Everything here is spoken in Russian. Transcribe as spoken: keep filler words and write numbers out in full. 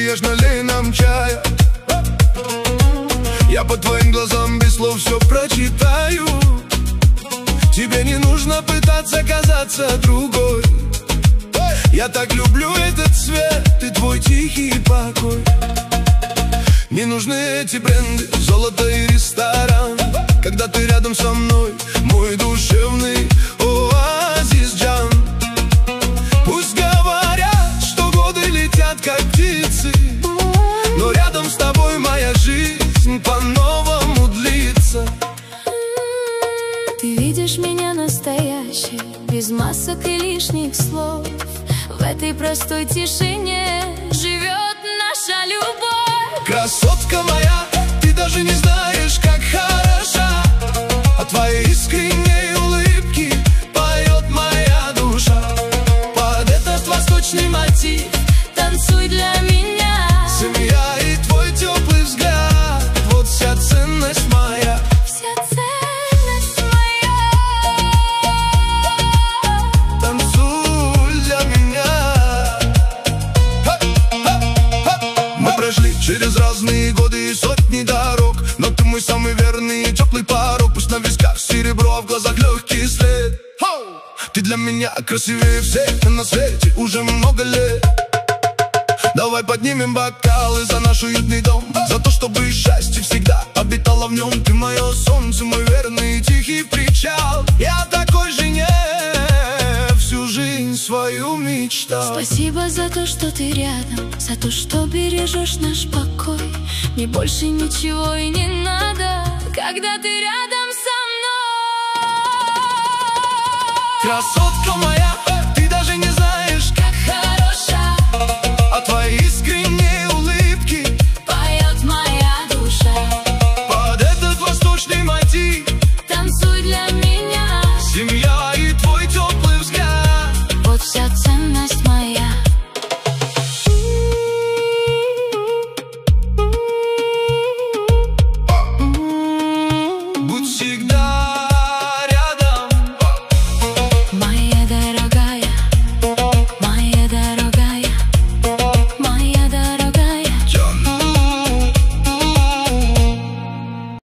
ешь, налей нам чая. Я по твоим глазам без слов все прочитаю. Тебе не нужно пытаться казаться другой. Я так люблю этот цвет и твой тихий покой. Не нужны эти бренды, золото и ресторан, когда ты рядом со мной, мой душевный оазис, Джан. Пусть говорят, что годы летят как птицы, но рядом с тобой моя жизнь по-новому длится. Ты видишь меня настоящей, без масок и лишних слов. В этой простой тишине живет наша любовь. Красотка моя, ты даже не знаешь, как хороша. От твоей искренней улыбки поет моя душа. Под этот восточный мотив танцуй для меня. Семья и твой теплый взгляд, вот вся ценность моя. Вся ценность моя. Танцуй для меня. Мы прошли через разные годы и сотни дорог, но ты мой самый верный и теплый порог. Пусть на висках серебро, а в глазах легкий след. Ты для меня красивее всех на свете уже много лет. Давай поднимем бокалы за наш уютный дом, за то, чтобы счастье всегда обитало в нем. Ты мое солнце, мой верный и тихий причал. Я такой жене всю жизнь свою мечтал. Спасибо за то, что ты рядом, за то, что бережешь наш покой. Мне больше ничего и не надо, когда ты рядом со мной. Красотка моя, ты даже не знаешь, как хороша. от твоей искренней улыбки поет моя душа. под этот восточный мотив Танцуй для меня. семья и твой теплый взгляд, Вот вся ценность моя.